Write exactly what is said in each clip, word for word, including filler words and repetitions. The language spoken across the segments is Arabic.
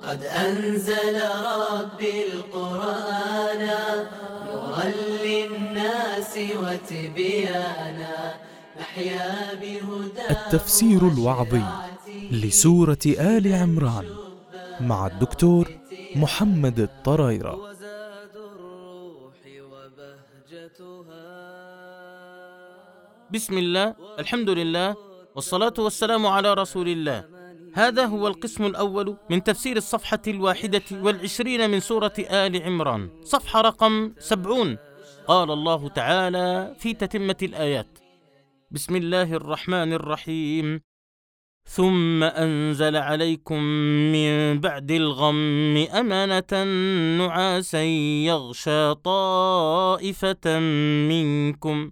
قد أنزل ربي القرآن نورا للناس وتبيانا نحيا بهداه. التفسير الوعظي لسورة آل عمران مع الدكتور محمد الطرايرة. بسم الله، الحمد لله، والصلاة والسلام على رسول الله. هذا هو القسم الأول من تفسير الصفحة الواحدة والعشرين من سورة آل عمران، صفحة رقم سبعون. قال الله تعالى في تتمة الآيات: بسم الله الرحمن الرحيم: ثم أنزل عليكم من بعد الغم أمانة نعاسا يغشى طائفة منكم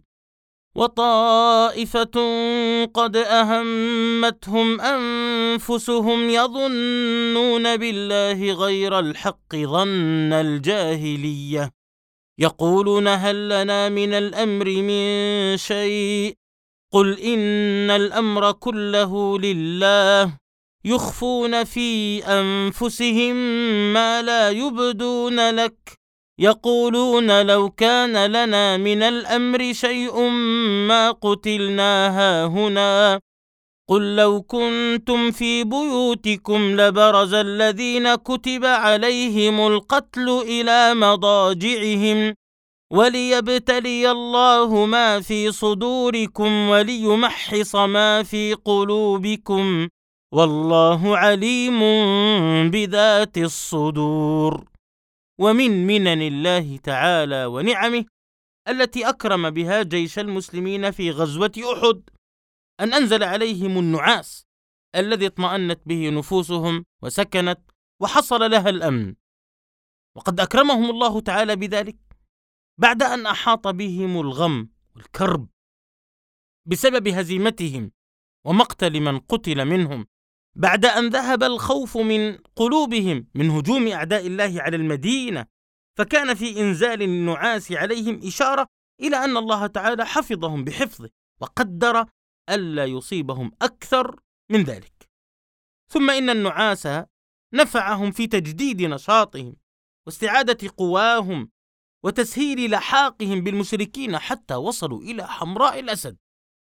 وطائفة قد أهمتهم أنفسهم يظنون بالله غير الحق ظن الجاهلية يقولون هل لنا من الأمر من شيء قل إن الأمر كله لله يخفون في أنفسهم ما لا يبدون لك يقولون لو كان لنا من الأمر شيء ما قتلنا هاهنا قل لو كنتم في بيوتكم لبرز الذين كتب عليهم القتل إلى مضاجعهم وليبتلي الله ما في صدوركم وليمحص ما في قلوبكم والله عليم بذات الصدور. ومن منن الله تعالى ونعمه التي أكرم بها جيش المسلمين في غزوة أحد أن أنزل عليهم النعاس الذي اطمأنت به نفوسهم وسكنت وحصل لها الأمن، وقد أكرمهم الله تعالى بذلك بعد أن أحاط بهم الغم والكرب بسبب هزيمتهم ومقتل من قتل منهم، بعد أن ذهب الخوف من قلوبهم من هجوم أعداء الله على المدينة، فكان في إنزال النعاس عليهم إشارة إلى أن الله تعالى حفظهم بحفظه وقدر ألا يصيبهم أكثر من ذلك. ثم إن النعاس نفعهم في تجديد نشاطهم واستعادة قواهم وتسهيل لحاقهم بالمشركين حتى وصلوا إلى حمراء الأسد.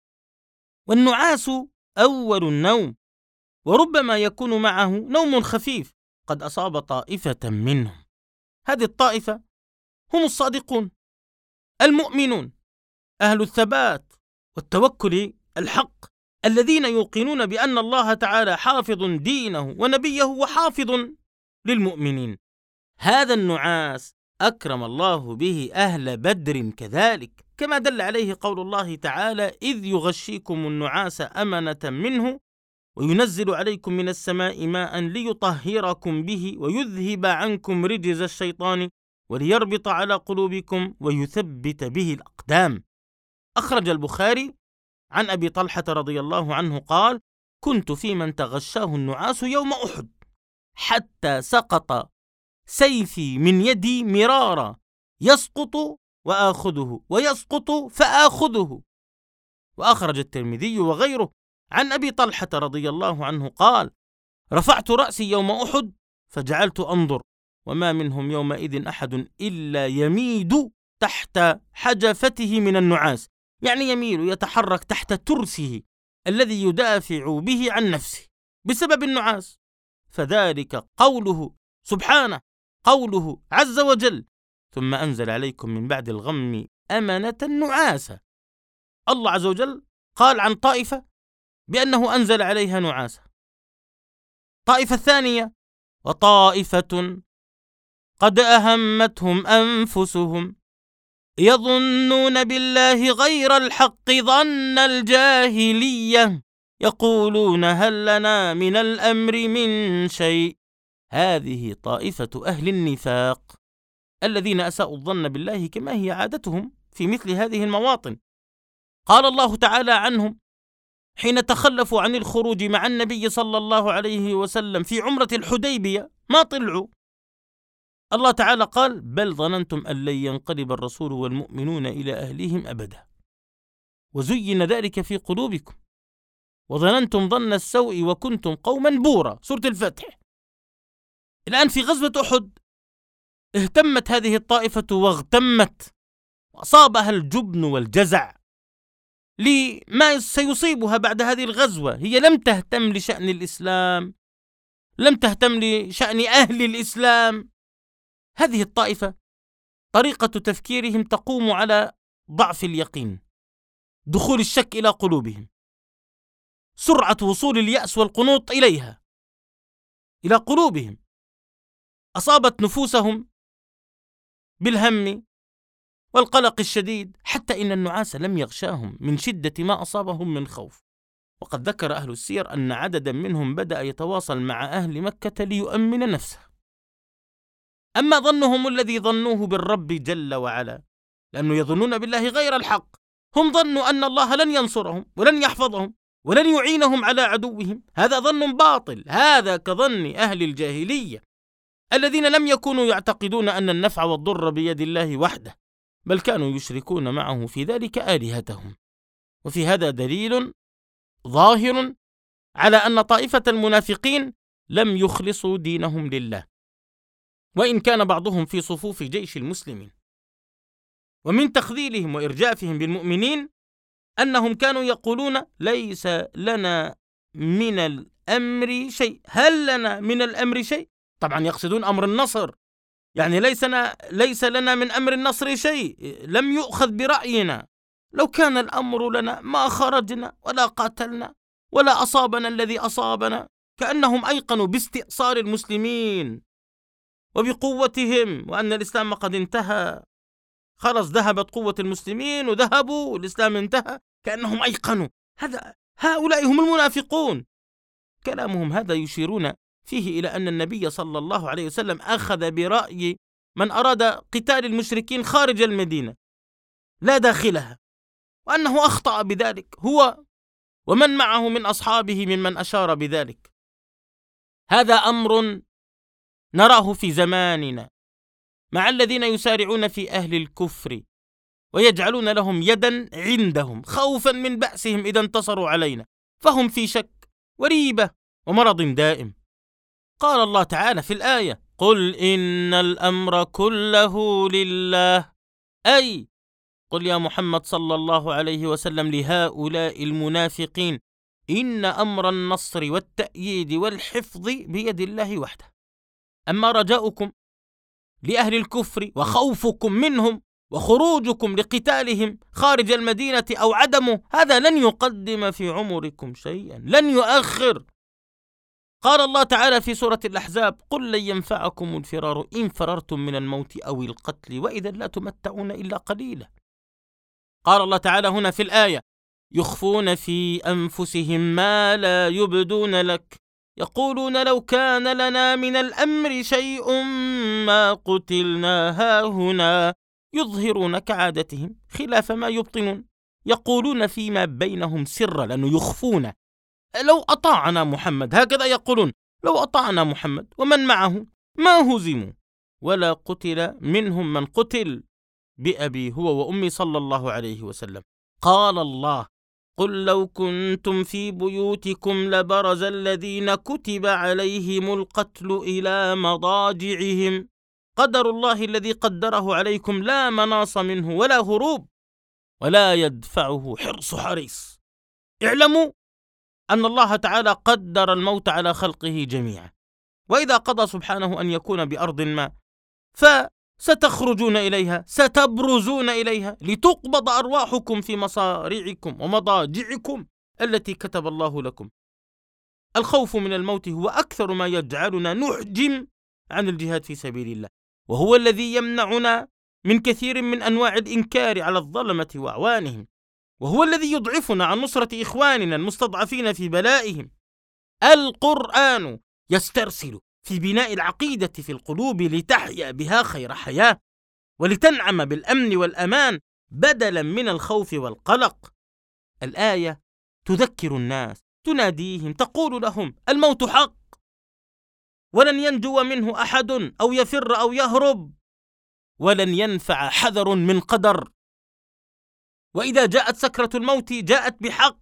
والنعاس أول النوم، وربما يكون معه نوم خفيف قد أصاب طائفة منهم. هذه الطائفة هم الصادقون المؤمنون أهل الثبات والتوكل الحق الذين يوقنون بأن الله تعالى حافظ دينه ونبيه وحافظ للمؤمنين. هذا النعاس أكرم الله به أهل بدر كذلك، كما دل عليه قول الله تعالى: إذ يغشيكم النعاس أمنة منه وينزل عليكم من السماء ماء ليطهركم به ويذهب عنكم رجز الشيطان وليربط على قلوبكم ويثبت به الأقدام. أخرج البخاري عن أبي طلحة رضي الله عنه قال: كنت في من تغشاه النعاس يوم أحد حتى سقط سيفي من يدي مرارا يسقط وآخذه ويسقط فآخذه. وأخرج الترمذي وغيره عن أبي طلحة رضي الله عنه قال: رفعت رأسي يوم أحد فجعلت أنظر وما منهم يومئذ أحد إلا يميد تحت حجفته من النعاس، يعني يميل يتحرك تحت ترسه الذي يدافع به عن نفسه بسبب النعاس. فذلك قوله سبحانه، قوله عز وجل: ثم أنزل عليكم من بعد الغم أمنة نعاسا. الله عز وجل قال عن طائفة بأنه أنزل عليها نعاسا. طائفة الثانية: وطائفة قد أهمتهم أنفسهم يظنون بالله غير الحق ظن الجاهلية يقولون هل لنا من الأمر من شيء. هذه طائفة أهل النفاق الذين أساءوا الظن بالله كما هي عادتهم في مثل هذه المواطن. قال الله تعالى عنهم حين تخلفوا عن الخروج مع النبي صلى الله عليه وسلم في عمرة الحديبية ما طلعوا. الله تعالى قال: بل ظننتم أن لن ينقلب الرسول والمؤمنون إلى أهلهم أبدا وزين ذلك في قلوبكم وظننتم ظن السوء وكنتم قوما بورا. سورة الفتح. الآن في غزوة أحد اهتمت هذه الطائفة واغتمت وأصابها الجبن والجزع لما سيصيبها بعد هذه الغزوة. هي لم تهتم لشأن الإسلام، لم تهتم لشأن أهل الإسلام. هذه الطائفة طريقة تفكيرهم تقوم على ضعف اليقين، دخول الشك إلى قلوبهم، سرعة وصول اليأس والقنوط إليها، إلى قلوبهم، أصابت نفوسهم بالهم والقلق الشديد، حتى إن النعاس لم يغشاهم من شدة ما أصابهم من خوف. وقد ذكر أهل السير أن عددا منهم بدأ يتواصل مع أهل مكة ليؤمن نفسه. أما ظنهم الذي ظنوه بالرب جل وعلا، لأنه يظنون بالله غير الحق، هم ظنوا أن الله لن ينصرهم ولن يحفظهم ولن يعينهم على عدوهم. هذا ظن باطل، هذا كظن أهل الجاهلية الذين لم يكونوا يعتقدون أن النفع والضر بيد الله وحده، بل كانوا يشركون معه في ذلك آلهتهم. وفي هذا دليل ظاهر على أن طائفة المنافقين لم يخلصوا دينهم لله، وإن كان بعضهم في صفوف جيش المسلمين. ومن تخذيلهم وإرجافهم بالمؤمنين أنهم كانوا يقولون ليس لنا من الأمر شيء. هل لنا من الأمر شيء؟ طبعا يقصدون أمر النصر، يعني ليس لنا, ليس لنا من أمر النصر شيء، لم يؤخذ برأينا، لو كان الأمر لنا ما خرجنا ولا قاتلنا ولا أصابنا الذي أصابنا. كأنهم أيقنوا باستئصال المسلمين وبقوتهم، وأن الإسلام قد انتهى، خلص ذهبت قوة المسلمين وذهبوا والإسلام انتهى. كأنهم أيقنوا هذا. هؤلاء هم المنافقون. كلامهم هذا يشيرون فيه إلى أن النبي صلى الله عليه وسلم أخذ برأي من أراد قتال المشركين خارج المدينة لا داخلها، وأنه أخطأ بذلك هو ومن معه من أصحابه ممن أشار بذلك. هذا أمر نراه في زماننا مع الذين يسارعون في أهل الكفر ويجعلون لهم يدا عندهم خوفا من بأسهم إذا انتصروا علينا، فهم في شك وريبة ومرض دائم. قال الله تعالى في الآية: قل إن الأمر كله لله، أي قل يا محمد صلى الله عليه وسلم لهؤلاء المنافقين: إن أمر النصر والتأييد والحفظ بيد الله وحده. أما رجاؤكم لأهل الكفر وخوفكم منهم وخروجكم لقتالهم خارج المدينة أو عدمه، هذا لن يقدم في عمركم شيئا، لن يؤخر. قال الله تعالى في سورة الأحزاب: قل لن ينفعكم الفرار إن فررتم من الموت أو القتل وإذا لا تمتعون إلا قليلا. قال الله تعالى هنا في الآية: يخفون في أنفسهم ما لا يبدون لك يقولون لو كان لنا من الأمر شيء ما قتلنا هاهنا، يظهرون كعادتهم خلاف ما يبطنون، يقولون فيما بينهم سرا، لأنه يخفون. لو أطاعنا محمد، هكذا يقولون، لو أطاعنا محمد ومن معه ما هزموا ولا قتل منهم من قتل بأبي هو وأمي صلى الله عليه وسلم. قال الله: قل لو كنتم في بيوتكم لبرز الذين كتب عليهم القتل إلى مضاجعهم، قدر الله الذي قدره عليكم لا مناص منه ولا هروب ولا يدفعه حرص حريص. اعلموا أن الله تعالى قدر الموت على خلقه جميعا، وإذا قضى سبحانه أن يكون بأرض ما فستخرجون إليها، ستبرزون إليها لتقبض أرواحكم في مصارعكم ومضاجعكم التي كتب الله لكم. الخوف من الموت هو أكثر ما يجعلنا نحجم عن الجهاد في سبيل الله، وهو الذي يمنعنا من كثير من أنواع الإنكار على الظلمة وأعوانهم، وهو الذي يضعفنا عن نصرة إخواننا المستضعفين في بلائهم. القرآن يسترسل في بناء العقيدة في القلوب لتحيا بها خير حياة ولتنعم بالأمن والأمان بدلا من الخوف والقلق. الآية تذكر الناس، تناديهم، تقول لهم: الموت حق ولن ينجو منه أحد أو يفر أو يهرب، ولن ينفع حذر من قدر. وإذا جاءت سكرة الموت جاءت بحق،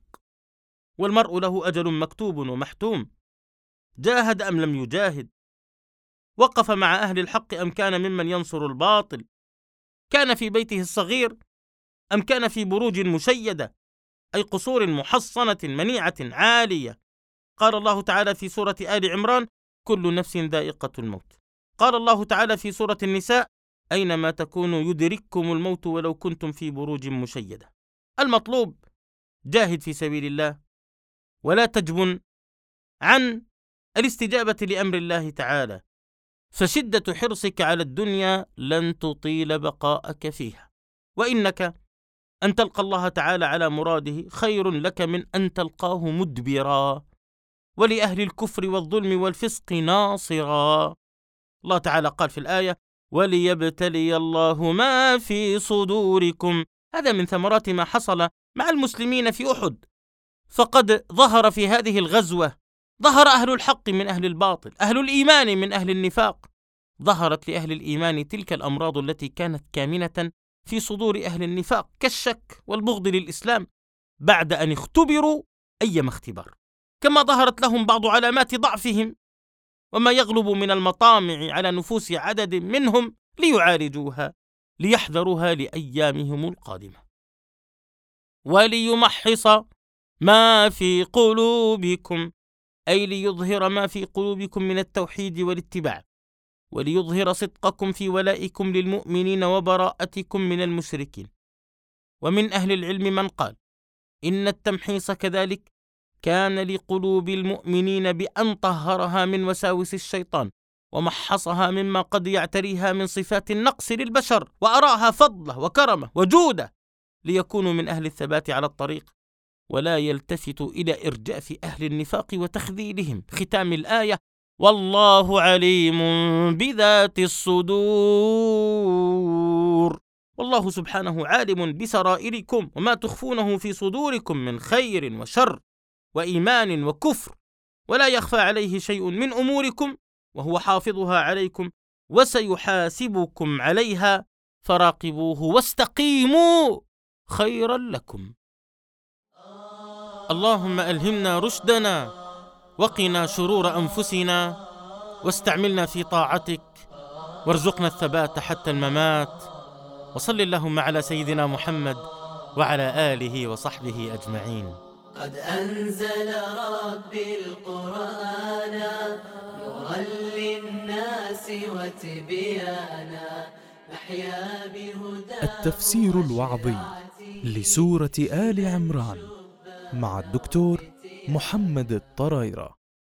والمرء له أجل مكتوب ومحتوم، جاهد أم لم يجاهد. وقف مع أهل الحق أم كان ممن ينصر الباطل؟ كان في بيته الصغير أم كان في بروج مشيدة، أي قصور محصنة منيعة عالية؟ قال الله تعالى في سورة آل عمران: كل نفس ذائقة الموت. قال الله تعالى في سورة النساء: أينما تكونوا يدرككم الموت ولو كنتم في بروج مشيدة. المطلوب: جاهد في سبيل الله، ولا تجبن عن الاستجابة لأمر الله تعالى، فشدة حرصك على الدنيا لن تطيل بقاءك فيها، وإنك أن تلقى الله تعالى على مراده خير لك من أن تلقاه مدبرا، ولأهل الكفر والظلم والفسق ناصرا. الله تعالى قال في الآية: وليبتلي الله ما في صدوركم. هذا من ثمرات ما حصل مع المسلمين في أحد، فقد ظهر في هذه الغزوة، ظهر أهل الحق من أهل الباطل، أهل الإيمان من أهل النفاق. ظهرت لأهل الإيمان تلك الأمراض التي كانت كامنة في صدور أهل النفاق، كالشك والبغض للإسلام، بعد أن اختبروا أيما اختبار. كما ظهرت لهم بعض علامات ضعفهم وما يغلب من المطامع على نفوس عدد منهم ليعالجوها، ليحذروها لأيامهم القادمة. وليمحص ما في قلوبكم، أي ليظهر ما في قلوبكم من التوحيد والاتباع، وليظهر صدقكم في ولائكم للمؤمنين وبراءتكم من المشركين. ومن أهل العلم من قال إن التمحيص كذلك كان لقلوب المؤمنين بأن طهرها من وساوس الشيطان، ومحصها مما قد يعتريها من صفات النقص للبشر، وأراها فضله وكرمه وجوده، ليكونوا من أهل الثبات على الطريق، ولا يلتفتوا إلى إرجاف أهل النفاق وتخذيلهم. ختام الآية: والله عليم بذات الصدور. والله سبحانه عالم بسرائركم وما تخفونه في صدوركم من خير وشر وإيمان وكفر، ولا يخفى عليه شيء من أموركم، وهو حافظها عليكم وسيحاسبكم عليها، فراقبوه واستقيموا خيرا لكم. اللهم ألهمنا رشدنا، وقنا شرور أنفسنا، واستعملنا في طاعتك، وارزقنا الثبات حتى الممات. وصل اللهم على سيدنا محمد وعلى آله وصحبه أجمعين. قد أنزل ربي القرآن نورا للناس وتبيانا، نحيا بهداه. التفسير الوعظي لسورة آل عمران مع الدكتور محمد الطرايرة.